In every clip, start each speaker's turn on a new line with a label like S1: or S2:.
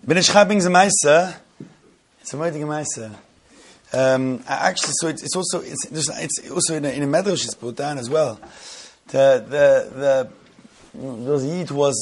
S1: Ben Ish Chai brings a Meiser. It's a very good Meiser. Actually, so it's also in a medrash it's put down as well. The Yid was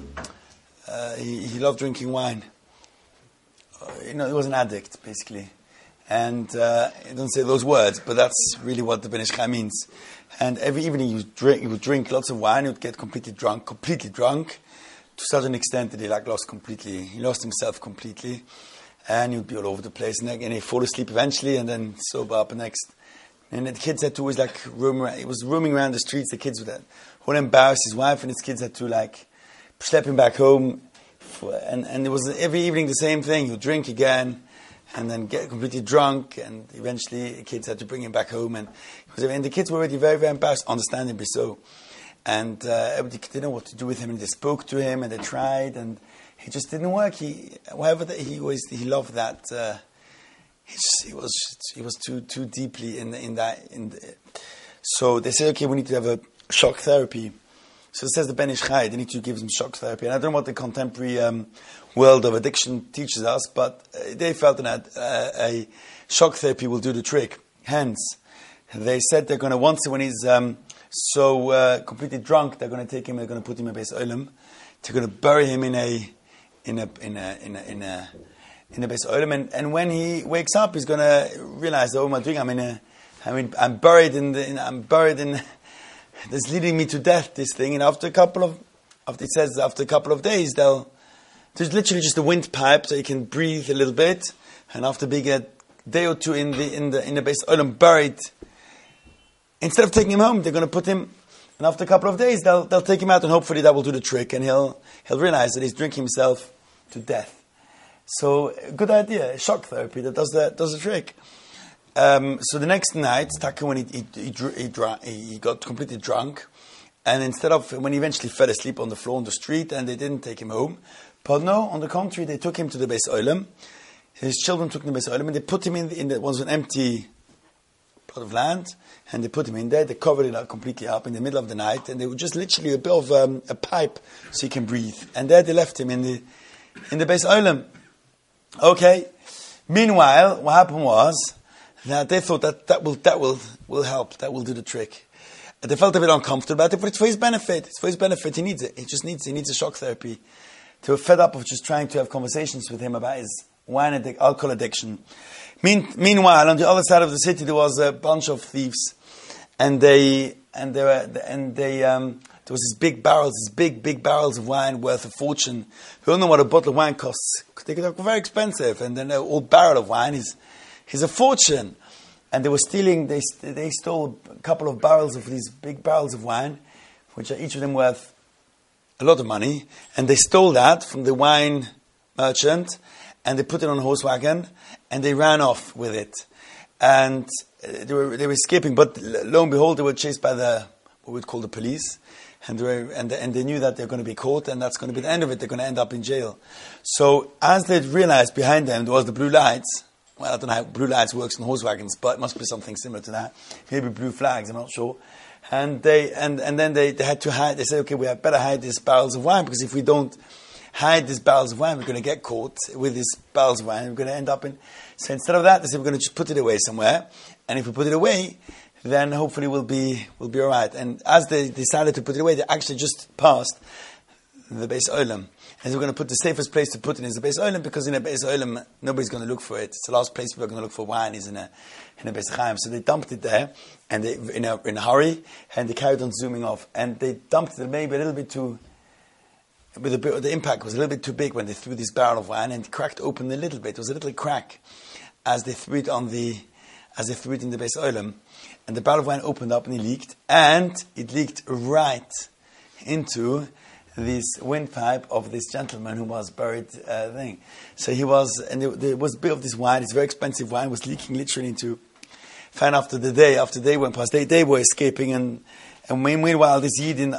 S1: he loved drinking wine. He was an addict basically, and he doesn't say those words, but that's really what the Ben Ish Chai means. And every evening he would drink lots of wine. He would get completely drunk, to such an extent that he lost himself completely, and he would be all over the place. And he'd fall asleep eventually, and then sober up next. And the kids had to always roam around. He was roaming around the streets. The kids would embarrass his wife, and his kids had to schlep him back home. And it was every evening the same thing. He would drink again, and then get completely drunk, and eventually the kids had to bring him back home. And the kids were already very, very embarrassed, understandably so. And everybody didn't know what to do with him, and they spoke to him, and they tried, and he just didn't work. He loved that. He was too deeply in that. So they said, okay, we need to have a shock therapy. So it says the Ben Ish Chai, they need to give him shock therapy. And I don't know what the contemporary world of addiction teaches us, but they felt that a shock therapy will do the trick. Hence, they said they're going to, once when he's completely drunk, they're going to take him, they're going to put him in a Beis Olam. They're going to bury him in a Beis Olam, and when he wakes up, he's going to realize, oh, what am I doing? I'm buried in that's leading me to death, this thing. And after a couple of days, there's literally just a windpipe so he can breathe a little bit. And after being a day or two in the Beis Olam buried, instead of taking him home, they're going to put him, and after a couple of days, they'll take him out, and hopefully that will do the trick, and he'll realize that he's drinking himself to death. So, good idea, shock therapy that does the trick. So the next night, Taka, when he got completely drunk, and instead of, when he eventually fell asleep on the floor on the street, and they didn't take him home, but no, on the contrary, they took him to the Beis Olam. His children took him to the Beis Olam, and they put him in the was an empty plot of land, and they put him in there. They covered it completely up in the middle of the night, and they were just literally a bit of a pipe so he can breathe. And there they left him in the Beis Olam. Okay. Meanwhile, what happened was that they thought that will help. That will do the trick. And they felt a bit uncomfortable about it, but it's for his benefit. It's for his benefit. He needs it. He needs a shock therapy. They were fed up of just trying to have conversations with him about his alcohol addiction. Meanwhile, on the other side of the city, there was a bunch of thieves, and there was these big barrels of wine worth a fortune. We don't know what a bottle of wine costs. They're very expensive, and then an old barrel of wine is a fortune. And they were stealing. They stole a couple of barrels of these big barrels of wine, which are each of them worth a lot of money. And they stole that from the wine merchant, and they put it on a horse wagon, and they ran off with it. And they were escaping, but lo and behold, they were chased by what we'd call the police. And they knew that they're going to be caught, and that's going to be the end of it. They're going to end up in jail. So as they realized behind them there was the blue lights. Well, I don't know how blue lights works in horse wagons, but it must be something similar to that. Maybe blue flags, I'm not sure. And then they had to hide. They said, okay, we had better hide these barrels of wine, because if we don't hide these barrels of wine, we're going to get caught with these barrels of wine. We're going to end up in. So instead of that, they said we're going to just put it away somewhere. And if we put it away, then hopefully we'll be all right. And as they decided to put it away, they actually just passed the Beis Olam. And we're going to put the safest place to put it is the Beis Olam, because in a Beis Olam, nobody's going to look for it. It's the last place people are going to look for wine is in a Beis Chaim. So they dumped it there, and they in a hurry, and they carried on zooming off. And they dumped it maybe a little bit too. The impact was a little bit too big when they threw this barrel of wine, and it cracked open a little bit. It was a little crack as they threw it in the Beis Olam, and the barrel of wine opened up and it leaked right into this windpipe of this gentleman who was buried thing. So he was, and there was a bit of this wine, this very expensive wine, was leaking literally into. Fine, after the day went past, they were escaping, and meanwhile this Yid in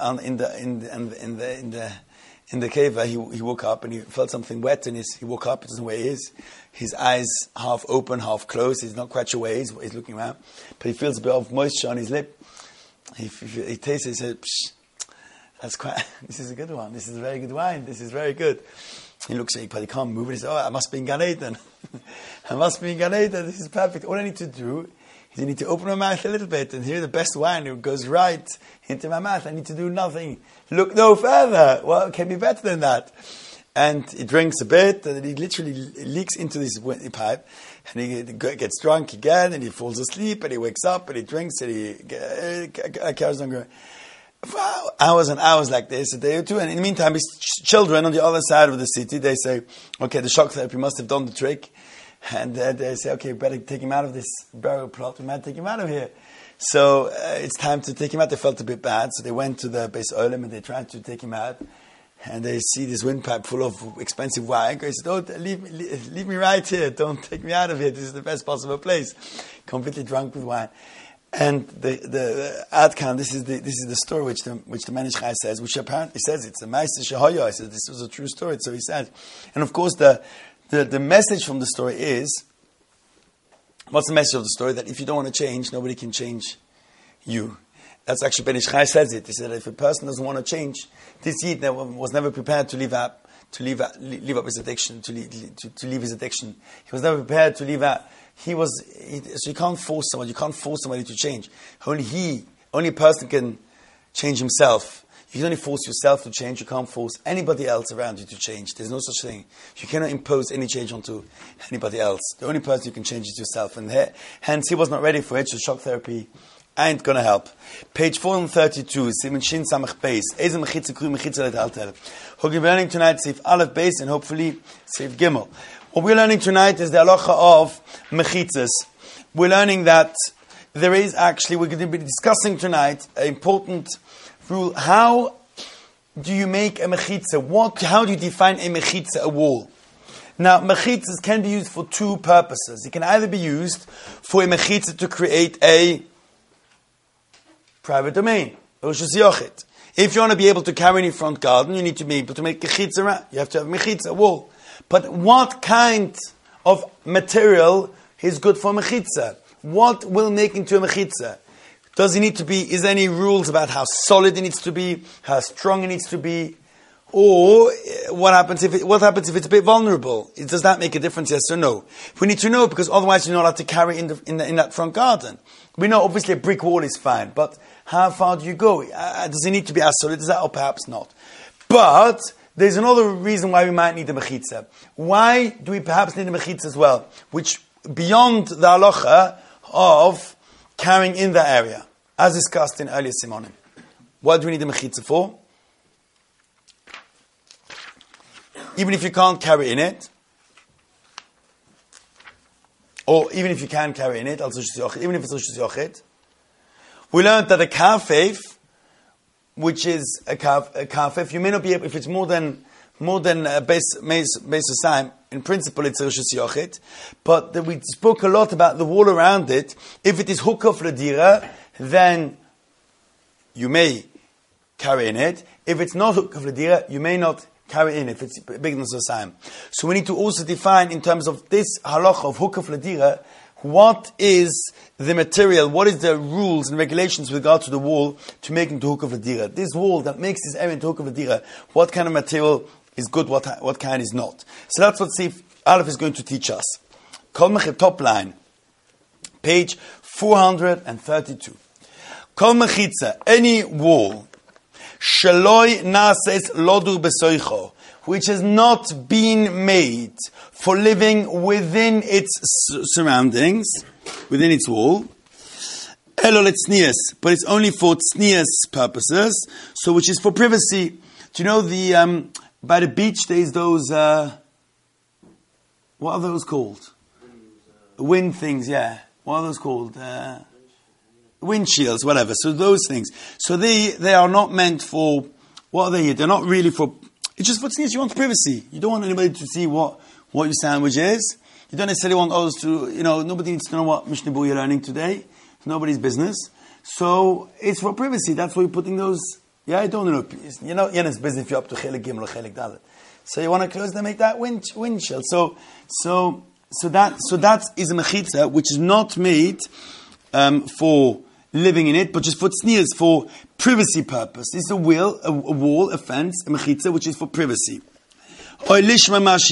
S1: the cave, he woke up and he felt something wet, and he woke up, he doesn't know where he is. His eyes half open, half closed. He's not quite sure where he is. He's looking around, but he feels a bit of moisture on his lip. He tastes it. He said, "Psh, this is a good one. This is a very good wine. This is very good." He looks at it, but he can't move it. He says, I must be in Gan Eden. I must be in Gan Eden. This is perfect. All I need to do is I need to open my mouth a little bit, and here the best wine it goes right into my mouth. I need to do nothing. Look no further. Well, it can be better than that. And he drinks a bit, and he literally leaks into this pipe, and he gets drunk again, and he falls asleep, and he wakes up, and he drinks, and he carries on going. Wow, hours and hours like this, a day or two, and in the meantime, his children on the other side of the city, they say, okay, the shock therapy must have done the trick, and they say, okay, we better take him out of this burial plot, we might take him out of here. So it's time to take him out. They felt a bit bad, so they went to the Beis Olam, and they tried to take him out, and they see this windpipe full of expensive wine. They said, don't leave me right here, don't take me out of here, this is the best possible place. Completely drunk with wine. And the Adkan, this is the story which the Manish Chai says, which apparently says it's a Ma'aseh Shehoyo. I said this was a true story, so he said. And of course, the message from the story is, what's the message of the story? That if you don't want to change, nobody can change you. That's actually Manish Chai says it. He said if a person doesn't want to change, this Yid was never prepared to leave up his addiction, to leave his addiction. He was never prepared to leave out. So you can't force someone. You can't force somebody to change. Only a person can change himself. You can only force yourself to change. You can't force anybody else around you to change. There's no such thing. You cannot impose any change onto anybody else. The only person you can change is yourself. And hence, he was not ready for it. So shock therapy ain't going to help. Page 432, Siman Shin Samach Beis. Eze mechitza kru mechitza letaltel. We're learning tonight Seif Aleph Beis and hopefully Seif Gimel. What we're learning tonight is the halacha of mechitzas. We're learning that there is actually, we're going to be discussing tonight an important rule. How do you make a mechitza? How do you define a mechitza, a wall? Now, mechitzas can be used for two purposes. It can either be used for a mechitza to create a private domain, Roshus Yochid. If you want to be able to carry in your front garden, you need to be able to make a chitza around. You have to have mechitza, a wall. But what kind of material is good for mechitza? What will make into a mechitza? Does it need to be, is there any rules about how solid it needs to be, how strong it needs to be? Or what happens if it's a bit vulnerable? Does that make a difference, yes or no? We need to know, because otherwise you're not allowed to carry in that front garden. We know obviously a brick wall is fine, but how far do you go? Does it need to be as solid as that, or perhaps not? But there's another reason why we might need a mechitza. Why do we perhaps need a mechitza as well? Which, beyond the halacha of carrying in the area, as discussed in earlier simonim. What do we need a mechitza for? Even if you can't carry in it, or even if you can carry in it, even if it's Roshus Yochid, we learned that a kafef, which is a kafef, you may not be able, if it's more than base time, in principle it's Roshus Yochid, but we spoke a lot about the wall around it. If it is hukaf ledira, then you may carry in it. If it's not hukaf ledira, you may not carry in if it's bigger than Sosayim. So we need to also define in terms of this halacha of hukaf ledira, what is the material, what is the rules and regulations with regard to the wall to make into hukaf ledira. This wall that makes this area into hukaf ledira, what kind of material is good, what kind is not. So that's what Seif Aleph is going to teach us. Kol Mechitza, top line, page 432. Kol Mechitza, any wall, Sheloi nases lodur besoicho, which has not been made for living within its surroundings, within its wall. Elo letznias, but it's only for tznias purposes, so which is for privacy. Do you know the by the beach there's those what are those called? Wind things, yeah. What are those called? Windshields, whatever. So those things. So they are not meant for, what are they? They're not really for, it's just for tznius. You want privacy. You don't want anybody to see what your sandwich is. You don't necessarily want others to, nobody needs to know what Mishnah Berurah you're learning today. It's nobody's business. So it's for privacy. That's why you're putting those, I don't know. It's business if you're up to Chelik Gimel or Chelik Dalet. So you want to close them, make that windshield. So that is a mechitza, which is not made for living in it, but just for tznias, for privacy purpose. It's a wall, a fence, a mechitza, which is for privacy. Or if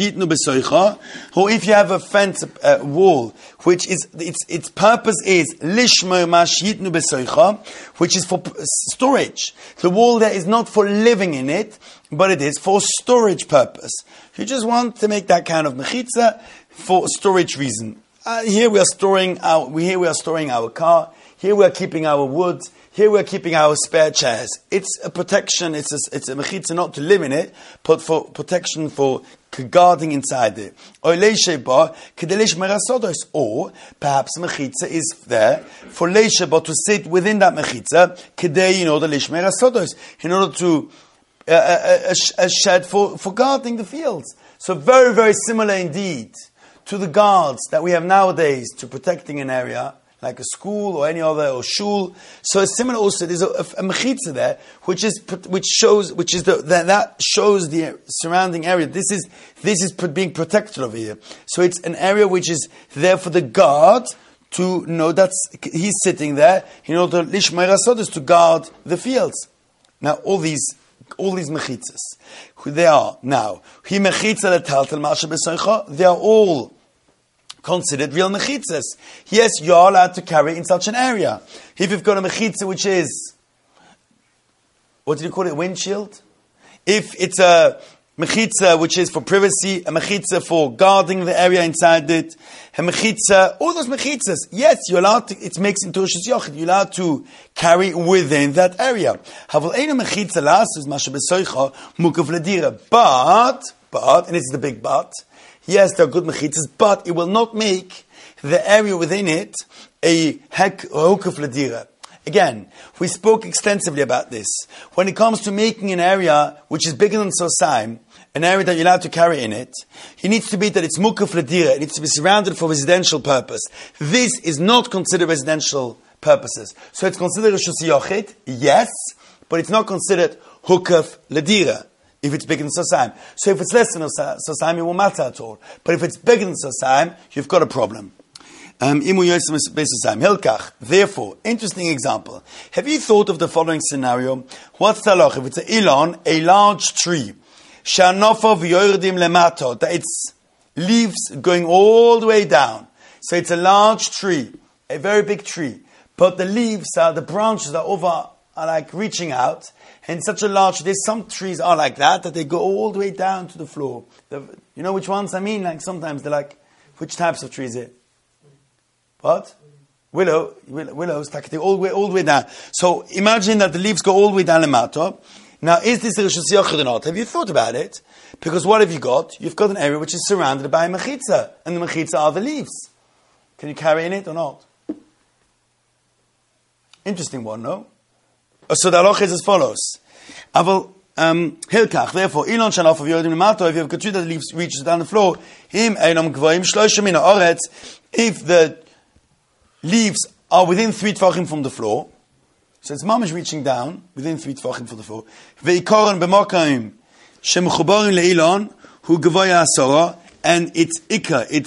S1: you have a fence, wall, which is, its purpose is lishma mashitnu besoicha, which is for storage. The wall there is not for living in it, but it is for storage purpose. You just want to make that kind of mechitza for storage reason. Here we are storing our car. Here we are keeping our wood. Here we are keeping our spare chairs. It's a protection. It's a mechitza not to live in it, but for protection, for guarding inside it. Or perhaps mechitza is there for leisheba to sit within that mechitza, in order to a shed for guarding the fields. So very, very similar indeed to the guards that we have nowadays to protecting an area, like a school or any other, or shul. So it's similar also, there's a mechitza there, that shows the surrounding area. This is being protected over here. So it's an area which is there for the guard to know that he's sitting there in order to guard the fields. Now all these mechitzas, who they are now, they are all considered real mechitzas. Yes, you are allowed to carry in such an area. If you've got a mechitza which is, what did you call it, windshield? If it's a mechitza which is for privacy, a mechitza for guarding the area inside it, a mechitza, all those mechitzas, yes, you're allowed to, it makes into Rosh Yochid, you're allowed to carry within that area. But, and it's the big but, yes, there are good mechitzas, but it will not make the area within it a hukuf ledira. Again, we spoke extensively about this. When it comes to making an area which is bigger than Sosaim, an area that you're allowed to carry in it, it needs to be that it's mukaf ledira. It needs to be surrounded for residential purpose. This is not considered residential purposes. So it's considered Rosh Yochid, yes, but it's not considered hukaf ledira. If it's bigger than Sosaim. So if it's less than Sosaim, it won't matter at all. But if it's bigger than Sosaim, you've got a problem. Therefore, interesting example. Have you thought of the following scenario? What's the halach? If it's an ilon, a large tree, that its leaves going all the way down. So it's a large tree, a very big tree, but the leaves the branches are like reaching out. And such a large, there's some trees are like that they go all the way down to the floor. You know which ones I mean? Like sometimes they're like, which types of trees is it? What? Willows, like they all the way down. So imagine that the leaves go all the way down the matter. Now, is this a Rosh Yochid or not? Have you thought about it? Because what have you got? You've got an area which is surrounded by a mechitza, and the mechitza are the leaves. Can you carry in it or not? Interesting one, no? So the halach is as follows. Hilkach, therefore, ilon shanof of yodim lemato, if you have a tree that leaves reaches down the floor, if the leaves are within 3 tvachim from the floor, so it's mamish reaching down within 3 tvachim from the floor. Ve'ikoron b'mokayim shemechubarim leilon hu gavoya asora, and its ikka, its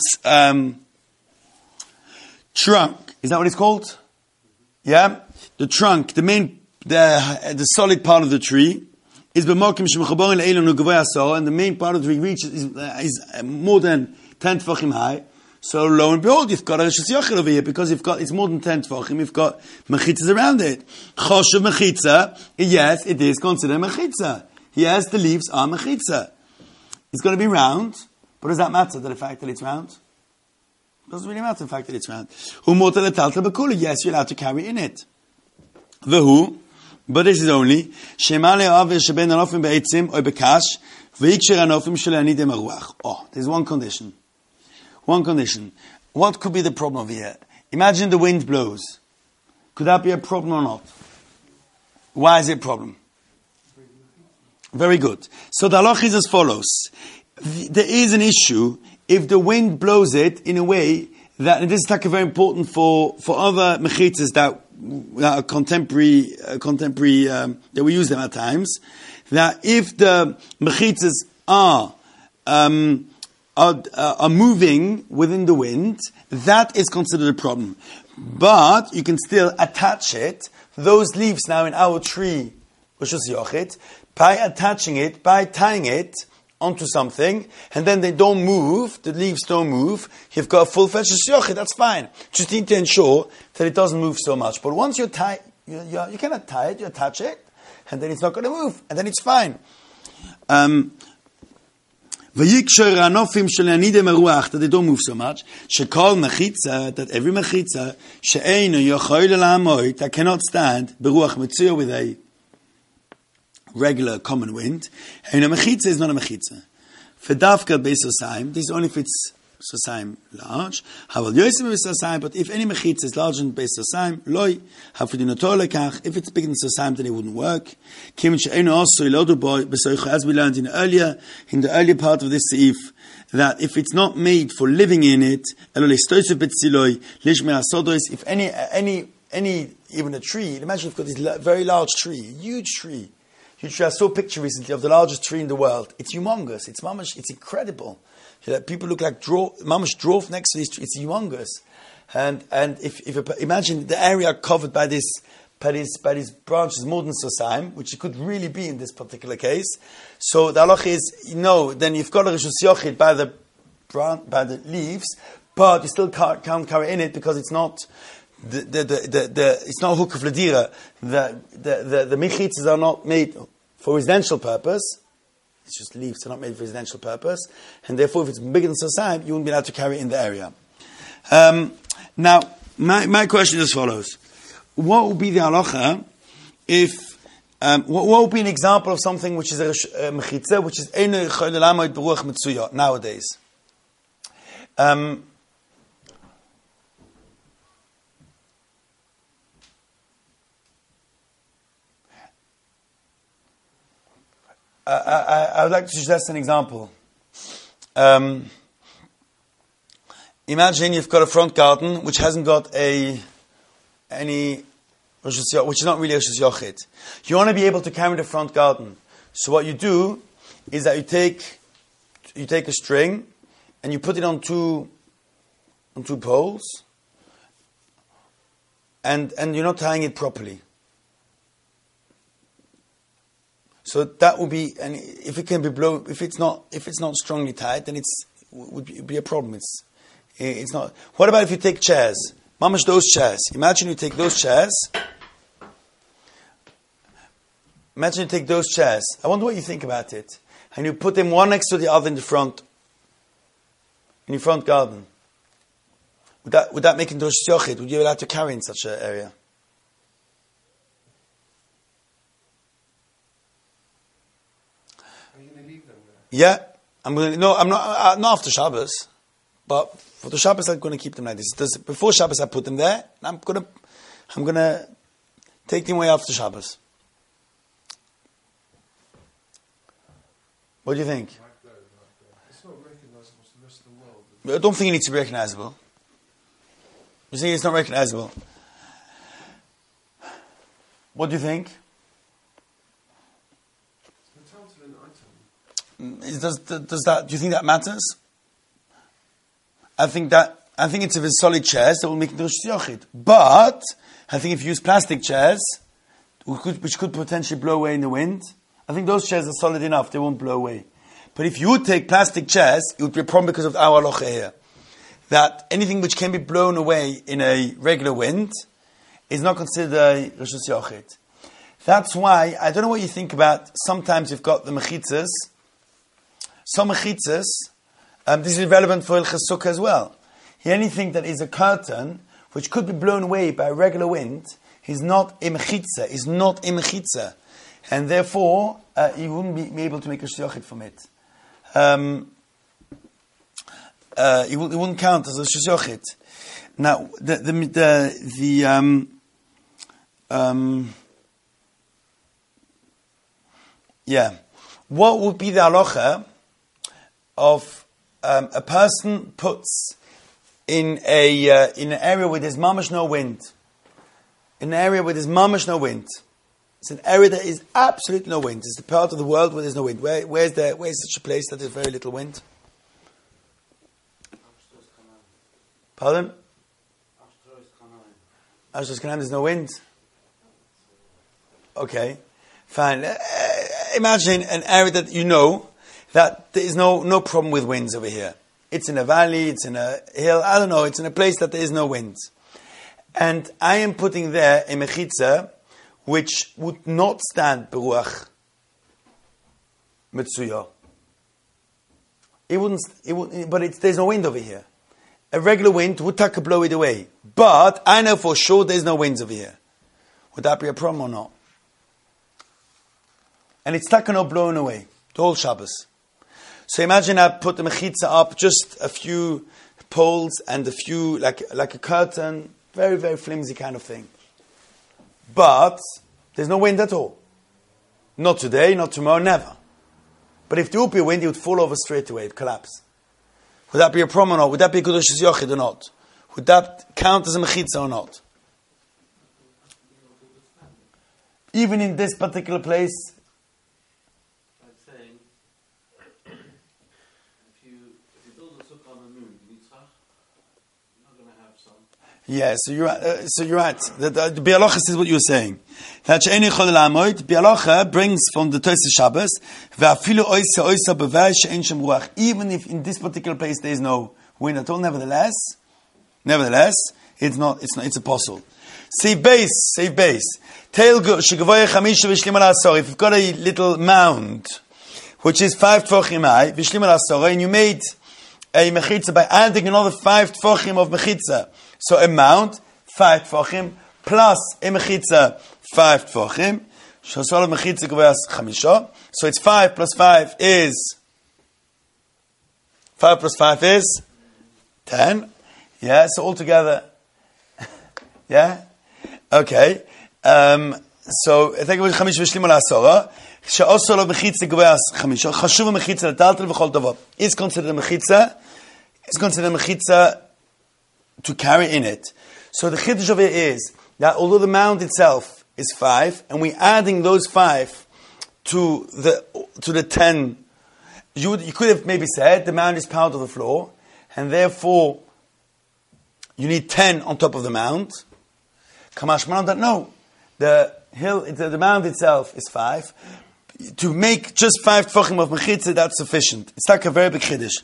S1: trunk, is that what it's called? Yeah, the trunk, the solid part of the tree is b'mokim shemechubarim leilon hu gavoya asora, and the main part of the tree reaches is more than 10 tvachim high. So lo and behold, you've got a Rosh Yochid over here because it's more than 10 tvachim. You've got mechitzas around it. Choshev mechitza, yes, it is considered mechitza. Yes, the leaves are mechitza. It's going to be round, but does that matter? The fact that it's round? It doesn't really matter the fact that it's round. Yes, you're allowed to carry in it. Vehu, but this is only there's one condition. One condition. What could be the problem over here? Imagine the wind blows. Could that be a problem or not? Why is it a problem? Very good. So the halach is as follows. There is an issue if the wind blows it in a way that, and this is very important for other mechitzas that are contemporary, that we use them at times, that if the mechitzas are moving within the wind, that is considered a problem. But you can still attach it, those leaves now in our tree, Rosh Yochid, by attaching it, by tying it onto something, and then they don't move, the leaves don't move, you've got a full-fledged yochid, that's fine. Just need to ensure that it doesn't move so much. But once you cannot tie it, you attach it, and then it's not going to move, and then it's fine. V'yikshor anofim shel anidem haruach, that they don't move so much. Shekol mechitza, that every mechitza she'einu yochol la'amoid, that cannot stand beruach metzuyah, with a regular common wind. And a mechitza is not a mechitza. Fedavka beisosayim, this is only if it's sosayim large. Haval yosem beisosayim, but if any mechitza is larger than beisosayim, loy hafudinoto lekach. If it's bigger than sosayim, then it wouldn't work. Kim she'enu also ilodu boy besoicha, as we learned in the earlier part of this seif, that if it's not made for living in it, if any even a tree, imagine you've got this very large tree, huge tree. I saw a picture recently of the largest tree in the world. It's humongous. It's mamash. It's incredible. People look like mamash dwarf next to this tree. It's humongous. And if imagine the area covered by these branches more than Sosayim, which it could really be in this particular case. So the halach is, then you've got a Rishus Yochid by the leaves, but you still can't carry in it because it's not it's not a hook of ladira. The mechitzas are not made for residential purpose. It's just leaves; they're not made for residential purpose, and therefore, if it's bigger than Sosayim, you wouldn't be allowed to carry it in the area. Now, my question is as follows: what would be the halacha if? What would be an example of something which is a mechitza, which is einu yochol la'amoid beruach metzuyah nowadays? I would like to suggest an example. Imagine you've got a front garden which hasn't got any which is not really a Rishus Yochid. You want to be able to carry the front garden. So what you do is that you take a string and you put it on two poles, and you're not tying it properly. So that would be, and if it can be blown, if it's not strongly tied, then it would be a problem. It's not. What about if you take chairs? Mamash, those chairs. Imagine you take those chairs. Imagine you take those chairs. I wonder what you think about it. And you put them one next to the other in your front garden. Would that make it into a Rishus Yochid? Would you be allowed to carry in such an area? Yeah, I'm not after Shabbos, but for the Shabbos I'm going to keep them like this. Before Shabbos I put them there, and I'm gonna take them away after Shabbos. What do you think?
S2: It's not recognizable to the rest of the world.
S1: I don't think it needs to be recognizable. You think it's not recognizable? What do you think? Does that? Do you think that matters? I think it's if it's solid chairs that will make it Rishus Yochid. But I think if you use plastic chairs, which could potentially blow away in the wind, I think those chairs are solid enough; they won't blow away. But if you would take plastic chairs, it would be a problem because of our halacha here. That anything which can be blown away in a regular wind is not considered a Rishus Yochid. That's why I don't know what you think about. Sometimes you've got the mechitzas. Some mechitzas, this is relevant for Hilchas Sukkah as well. Anything that is a curtain, which could be blown away by a regular wind, is not a mechitza, and therefore you wouldn't be able to make a Rishus Yochid from it. It wouldn't count as a Rishus Yochid. Now, what would be the halacha of a person puts in an area where there's mamash no wind? In an area where there's mamash no wind. It's an area that is absolutely no wind. It's the part of the world where there's no wind. Where's such a place that there's very little wind? Pardon? Ashtos Canaan, there's no wind. Okay, fine. Imagine an area that that there is no problem with winds over here. It's in a valley, it's in a hill, I don't know, it's in a place that there is no winds. And I am putting there a mechitza which would not stand beruach mitzuya. There's no wind over here. A regular wind would take a blow it away. But I know for sure there's no winds over here. Would that be a problem or not? And it's taken or blown away. The whole Shabbos. So imagine I put the mechitza up, just a few poles and a few, like a curtain, very, very flimsy kind of thing. But there's no wind at all. Not today, not tomorrow, never. But if there would be a wind, it would fall over straight away, it'd collapse. Would that be a problem or not? Would that be a Kedushas Yochid or not? Would that count as a mechitza or not? Even in this particular place, yeah, so you're right. The Bialocha says what you were saying. That She'eni Chol La'amoid, Bialocha brings from the Tosei Shabbos, Ve'afilu oisa b'vei she'en shem ruach. Even if in this particular place there is no wind at all, nevertheless, it's a apostle. Save base. Teil she'gavoye chamisha v'shlim al asor. If you've got a little mound, which is 5 tefachim high, v'shlim al asor, and you made a mechitza by adding another 5 tefachim of mechitza. So a mount, 5 tefachim, plus a mechitza, 5 tefachim. Shosol mechitza gavayas chamisha. So it's 5 plus 5 is 10. Yeah, so altogether, yeah, okay. So I think it was chamisha v'shlim al asora. Shosol mechitza gavayas chamisha. Chashuv mechitza l'taltel v'chol tavot. Is considered a mechitza to carry in it. So the chiddush of it is that although the mound itself is 5, and we're adding those 5 to the 10, you could have maybe said the mound is part of the floor, and therefore you need 10 on top of the mound. Kamash Malan that no, the mound itself is 5. To make just 5 tefachim of mechitza, that's sufficient. It's like a very big chiddush.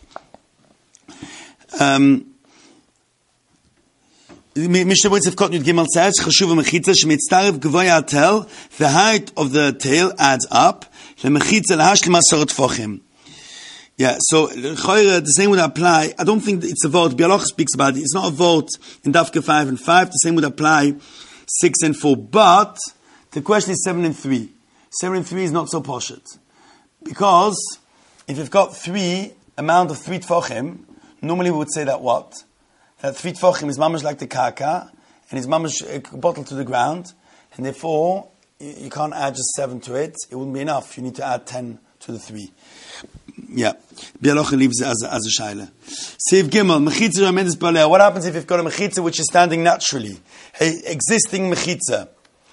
S1: Mishnah B'Tzif Kot Yud Gimel says, "Chashuv mechitza shemitztarev gvoya atel." The height of the tail adds up. Lemechitza lahashlim asorot tefachim. Yeah, so the same would apply. I don't think that it's a vote. Bialoch speaks about it. It's not a vote in Dafka 5 and 5. The same would apply 6 and 4. But the question is 7 and 3. 7 and 3 is not so poshut, because if you've got amount of 3 tefachim, normally we would say that what? That 3 tefachim is mamash like the kaka, and is mamash bottled to the ground, and therefore you can't add just 7 to it. It wouldn't be enough. You need to add 10 to the 3. Yeah, Bialocha leaves it as a shaila. Save Gimel mechitza ramedis balei. What happens if you've got a mechitza which is standing naturally, a existing mechitza?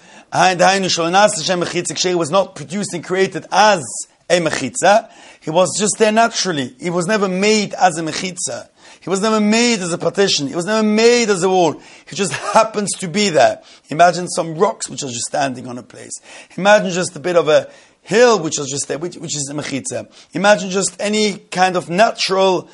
S1: It was not produced and created as a mechitza. He was just there naturally. He was never made as a mechitza. He was never made as a partition. He was never made as a wall. He just happens to be there. Imagine some rocks which are just standing on a place. Imagine just a bit of a hill which is just there, which is a mechitza. Imagine just any kind of natural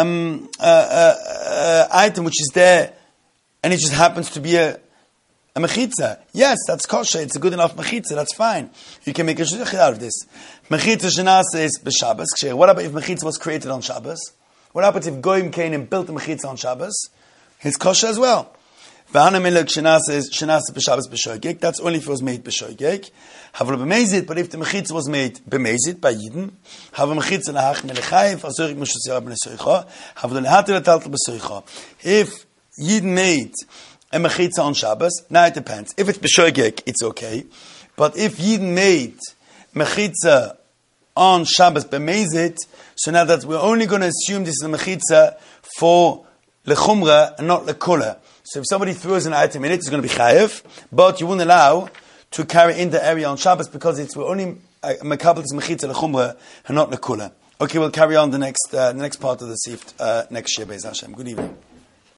S1: item which is there, and it just happens to be a mechitza. Yes, that's kosher. It's a good enough mechitza. That's fine. You can make a shidduch out of this. Mechitza shenasa is b'Shabbos. What about if mechitza was created on Shabbos? What happens if Goyim came and built a mechitza on Shabbos? It's kosher as well. V'hana melech shenasa is shenasa b'Shabbos b'shoigeg. That's only if it was made b'shoigeg. Havlo b'mezid, but if the mechitza was made b'mezid by Yidden, hav mechitza lahach melechayv azorik mishusira b'nesoicha, havlo lehatil ataltal b'soicha. If Yidden made a mechitza on Shabbos, now it depends. If it's b'shoigeg, it's okay. But if Yidden made mechitza on Shabbos b'mezid, so now that we're only going to assume this is a mechitza for lechumra and not lekula. So if somebody throws an item in it, it's going to be chayev, but you wouldn't allow to carry in the area on Shabbos because we're only mekabel is mechitza lechumra and not lekula. Okay, we'll carry on the next part of the sif next year, Be'ez Hashem. Good evening.